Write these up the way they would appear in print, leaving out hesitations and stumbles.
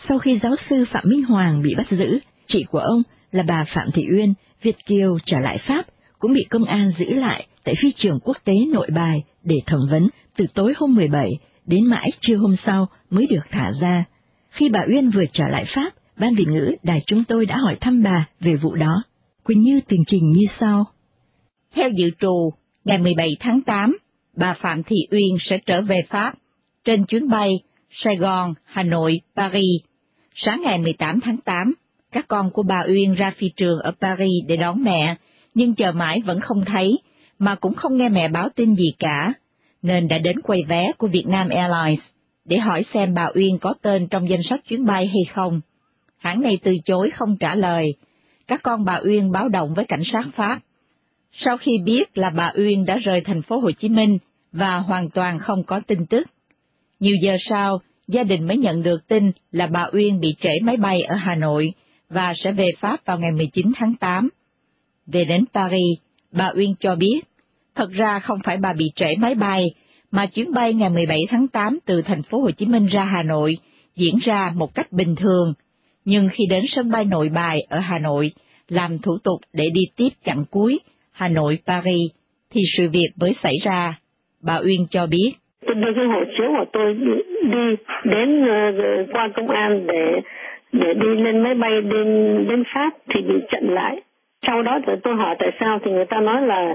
Sau khi giáo sư Phạm Minh Hoàng bị bắt giữ, chị của ông là bà Phạm Thị Uyên, Việt kiều trở lại Pháp, cũng bị công an giữ lại tại phi trường quốc tế Nội Bài để thẩm vấn từ tối hôm 17 đến mãi trưa hôm sau mới được thả ra. Khi bà Uyên vừa trở lại Pháp, Ban Việt ngữ đài chúng tôi đã hỏi thăm bà về vụ đó. Quỳnh Như tường trình như sau. Theo dự trù, ngày 17 tháng 8, bà Phạm Thị Uyên sẽ trở về Pháp trên chuyến bay Sài Gòn, Hà Nội, Paris. Sáng ngày 18 tháng 8, các con của bà Uyên ra phi trường ở Paris để đón mẹ, nhưng chờ mãi vẫn không thấy, mà cũng không nghe mẹ báo tin gì cả, nên đã đến quầy vé của Vietnam Airlines để hỏi xem bà Uyên có tên trong danh sách chuyến bay hay không. Hãng này từ chối không trả lời. Các con bà Uyên báo động với cảnh sát Pháp. Sau khi biết là bà Uyên đã rời thành phố Hồ Chí Minh và hoàn toàn không có tin tức, nhiều giờ sau, gia đình mới nhận được tin là bà Uyên bị trễ máy bay ở Hà Nội và sẽ về Pháp vào ngày 19 tháng 8. Về đến Paris, bà Uyên cho biết, thật ra không phải bà bị trễ máy bay, mà chuyến bay ngày 17 tháng 8 từ thành phố Hồ Chí Minh ra Hà Nội diễn ra một cách bình thường, nhưng khi đến sân bay Nội Bài ở Hà Nội, làm thủ tục để đi tiếp chặng cuối Hà Nội-Paris, thì sự việc mới xảy ra. Bà Uyên cho biết. Tôi đưa cái hộ chiếu của tôi đi đến qua công an để đi lên máy bay đến Pháp thì bị chặn lại. Sau đó thì tôi hỏi tại sao thì người ta nói là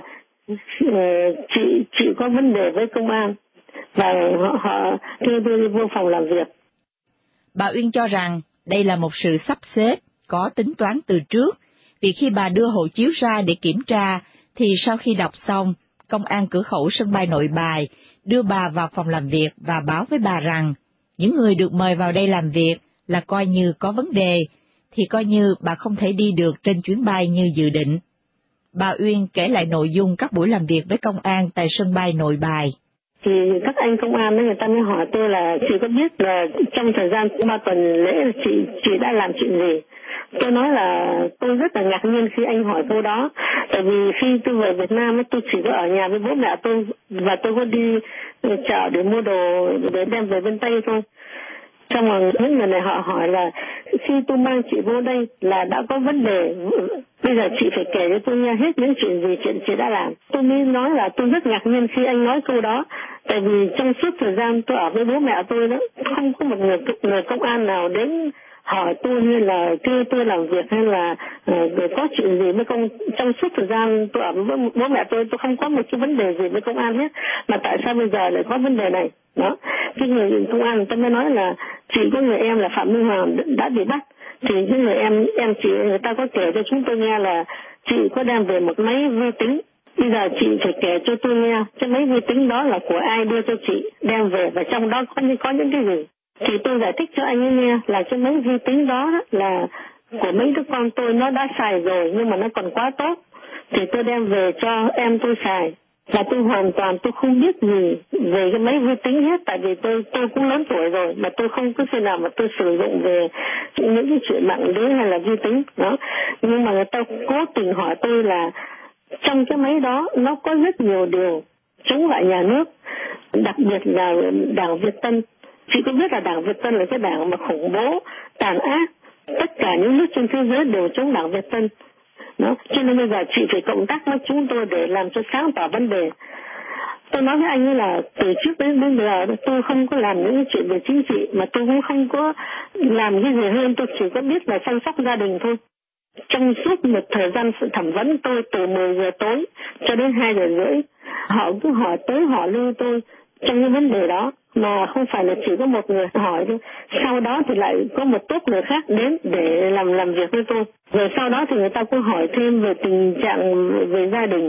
chị có vấn đề với công an và họ đưa tôi đi vô phòng làm việc. Bà Uyên cho rằng đây là một sự sắp xếp có tính toán từ trước, vì khi bà đưa hộ chiếu ra để kiểm tra thì sau khi đọc xong, công an cửa khẩu sân bay Nội Bài đưa bà vào phòng làm việc và báo với bà rằng những người được mời vào đây làm việc là coi như có vấn đề, thì coi như bà không thể đi được trên chuyến bay như dự định. Bà Uyên kể lại nội dung các buổi làm việc với công an tại sân bay Nội Bài. Thì các anh công an người ta mới hỏi tôi là chị có biết là trong thời gian 3 tuần lễ chị đã làm chuyện gì. Tôi nói là tôi rất là ngạc nhiên khi anh hỏi câu đó, tại vì khi tôi về Việt Nam tôi chỉ có ở nhà với bố mẹ tôi và tôi có đi chợ để mua đồ để đem về bên Tây thôi. Xong rồi những người này họ hỏi là khi tôi mang chị vô đây là đã có vấn đề, bây giờ chị phải kể cho tôi nghe hết những chuyện gì chị đã làm. Tôi mới nói là tôi rất ngạc nhiên khi anh nói câu đó, tại vì trong suốt thời gian tôi ở với bố mẹ tôi đó, không có một người công an nào đến hỏi tôi như là kêu tôi làm việc hay là có chuyện gì với trong suốt thời gian tôi ở với bố mẹ tôi không có một cái vấn đề gì với công an hết, mà tại sao bây giờ lại có vấn đề này đó. Cái người công an người ta mới nói là chỉ có người em là Phạm Minh Hoàng đã bị bắt, thì cái người em chị người ta có kể cho chúng tôi nghe là chị có đem về một máy vi tính. Bây giờ chị phải kể cho tôi nghe cái máy vi tính đó là của ai đưa cho chị đem về và trong đó có những cái gì. Thì tôi giải thích cho anh ấy nghe là cái máy vi tính đó là của mấy đứa con tôi, nó đã xài rồi nhưng mà nó còn quá tốt, thì tôi đem về cho em tôi xài. Và tôi hoàn toàn tôi không biết gì về cái máy vi tính hết, tại vì tôi cũng lớn tuổi rồi mà tôi không có khi nào mà tôi sử dụng về những cái chuyện mạng lưới hay là vi tính đó. Nhưng mà người ta cố tình hỏi tôi là trong cái máy đó nó có rất nhiều điều chống lại nhà nước, đặc biệt là Đảng Việt Tân. Chị có biết là Đảng Việt Tân là cái đảng mà khủng bố, tàn ác, tất cả những nước trên thế giới đều chống Đảng Việt Tân. Đó. Cho nên bây giờ chị phải cộng tác với chúng tôi để làm cho sáng tỏ vấn đề. Tôi nói với anh ấy là từ trước đến bây giờ tôi không có làm những chuyện về chính trị, mà tôi cũng không có làm cái gì hơn, tôi chỉ có biết là chăm sóc gia đình thôi. Trong suốt một thời gian sự thẩm vấn tôi từ 10 giờ tối cho đến 2 giờ rưỡi, họ cứ hỏi tới hỏi lui tôi trong cái vấn đề đó, mà không phải là chỉ có một người hỏi thôi. Sau đó thì lại có một tốp người khác đến để làm việc với tôi. Rồi sau đó thì người ta cũng hỏi thêm về tình trạng về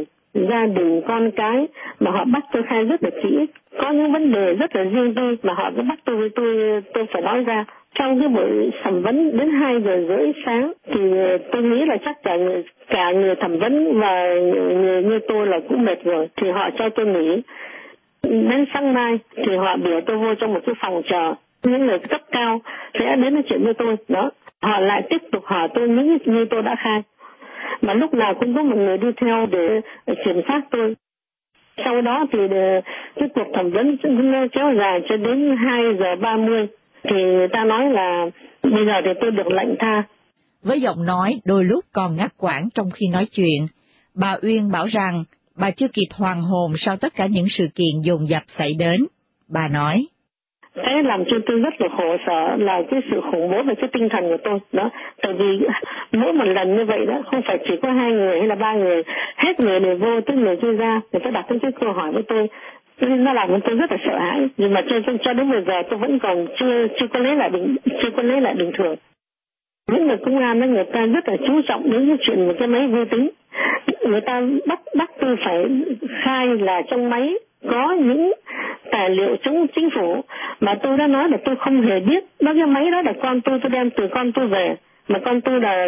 gia đình con cái, mà họ bắt tôi khai rất là kỹ. Có những vấn đề rất là riêng tư mà họ cứ bắt tôi phải nói ra. Trong cái buổi thẩm vấn đến 2 giờ rưỡi sáng thì tôi nghĩ là chắc cả người thẩm vấn và người như tôi là cũng mệt rồi, thì họ cho tôi nghỉ. Đến sáng mai thì họ biểu tôi vô trong một cái phòng chờ, những người cấp cao sẽ đến nói chuyện với tôi đó. Họ lại tiếp tục hỏi tôi những như tôi đã khai, mà lúc nào cũng có một người đi theo để kiểm soát tôi. Sau đó thì cái cuộc thẩm vấn kéo dài cho đến 2 giờ 30 thì người ta nói là bây giờ thì tôi được lệnh tha. Với giọng nói đôi lúc còn ngắt quãng trong khi nói chuyện, bà Uyên bảo rằng bà chưa kịp hoàn hồn sau tất cả những sự kiện dồn dập xảy đến. Bà nói: Cái làm cho tôi rất là khổ sở là cái sự khủng bố về cái tinh thần của tôi đó. Tại vì mỗi một lần như vậy đó, không phải chỉ có 2 người hay là 3 người, hết người này vô tới người kia ra, người ta đặt những cái câu hỏi với tôi. Nó làm cho tôi rất là sợ hãi. Nhưng mà cho đến bây giờ tôi vẫn còn chưa có lấy lại bình thường. Những người công an đó, người ta rất là chú trọng đến cái chuyện một cái máy vi tính. Người ta bắt tôi phải khai là trong máy có những tài liệu chống chính phủ, mà tôi đã nói là tôi không hề biết. Đó, cái máy đó là con tôi đem từ con tôi về, mà con tôi là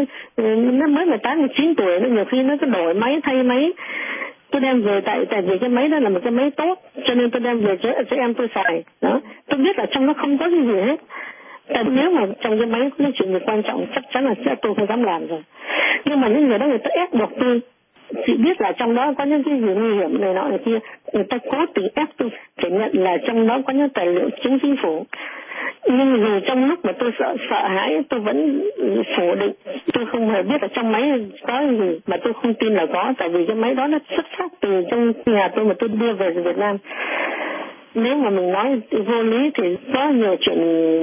nó mới 18, 19 tuổi, nó nhiều khi nó cứ đổi máy, thay máy. Tôi đem về tại vì cái máy đó là một cái máy tốt, cho nên tôi đem về cho em tôi xài. Đó, tôi biết là trong nó không có cái gì hết. Tại nếu mà trong cái máy có chuyện gì quan trọng chắc chắn là tôi không dám làm rồi. Nhưng mà những người đó người ta ép buộc tôi. Chị biết là trong đó có những cái gì nguy hiểm này nọ này kia, người ta cố tình ép tôi phải nhận là trong đó có những tài liệu chống chính phủ. Nhưng dù trong lúc mà tôi sợ hãi, tôi vẫn phủ định. Tôi không hề biết là trong máy có gì, mà tôi không tin là có, tại vì cái máy đó nó xuất phát từ trong nhà tôi mà tôi đưa về Việt Nam. Nếu mà mình nói vô lý thì có nhiều chuyện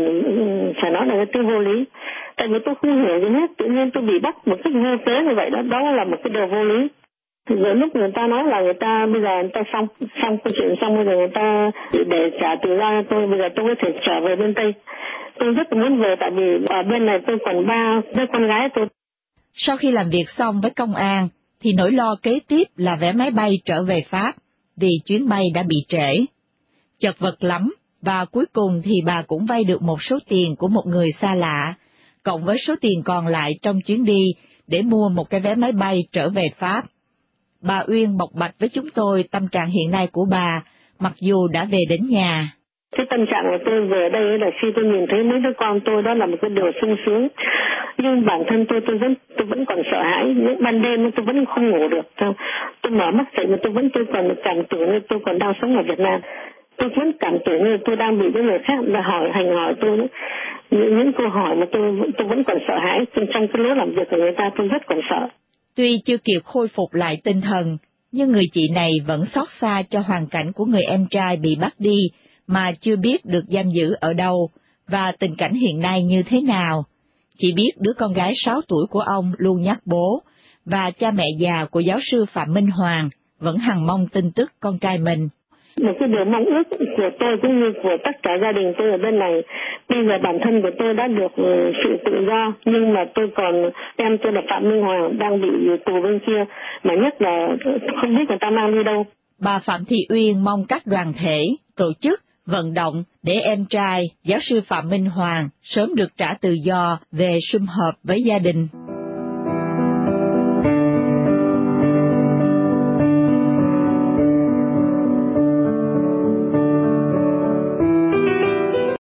phải nói là cái vô lý. Tại vì tôi không hiểu gì hết, tự nhiên tôi bị bắt một cách vô cớ như vậy đó, đó là một cái điều vô lý. Rồi lúc người ta nói là người ta bây giờ người ta xong câu chuyện xong, bây giờ người ta để trả tự do cho tôi, bây giờ tôi có thể trở về bên Tây. Tôi rất muốn về, tại vì ở bên này tôi còn 3 đứa con gái tôi. Sau khi làm việc xong với công an, thì nỗi lo kế tiếp là vé máy bay trở về Pháp, vì chuyến bay đã bị trễ. Chật vật lắm, và cuối cùng thì bà cũng vay được một số tiền của một người xa lạ, cộng với số tiền còn lại trong chuyến đi để mua một cái vé máy bay trở về Pháp. Bà Uyên bộc bạch với chúng tôi tâm trạng hiện nay của bà, mặc dù đã về đến nhà. Cái tâm trạng của tôi về đây là khi tôi nhìn thấy mấy đứa con tôi, đó là một cái điều sung sướng. Nhưng bản thân tôi vẫn còn sợ hãi. Những ban đêm tôi vẫn không ngủ được. Tôi mở mắt dậy mà tôi còn cảm tưởng như tôi còn đang sống ở Việt Nam. Tôi vẫn cảm tưởng như tôi đang bị những người khác hành hỏi tôi. Những câu hỏi mà tôi vẫn còn sợ hãi. Trong cái lối làm việc của người ta tôi rất còn sợ. Tuy chưa kịp khôi phục lại tinh thần, nhưng người chị này vẫn xót xa cho hoàn cảnh của người em trai bị bắt đi mà chưa biết được giam giữ ở đâu và tình cảnh hiện nay như thế nào. Chỉ biết đứa con gái 6 tuổi của ông luôn nhắc bố, và cha mẹ già của giáo sư Phạm Minh Hoàng vẫn hằng mong tin tức con trai mình. Một cái điều mong ước của tôi cũng như của tất cả gia đình tôi ở bên này, bây giờ bản thân của tôi đã được sự tự do, nhưng mà tôi còn em tôi là Phạm Minh Hoàng đang bị tù bên kia, mà nhất là không biết người ta mang đi đâu. Bà Phạm Thị Uyên mong các đoàn thể, tổ chức, vận động để em trai, giáo sư Phạm Minh Hoàng sớm được trả tự do về sum họp với gia đình.